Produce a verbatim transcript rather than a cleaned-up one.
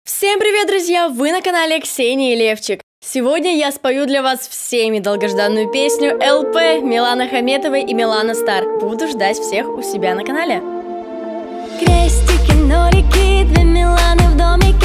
Всем привет, друзья! Вы на канале Ксении Левчик. Сегодня я спою для вас всеми долгожданную песню эл пи Миланы Хаметовой и Милана Стар. Буду ждать всех у себя на канале. Крестики, нолики, две Миланы в домике.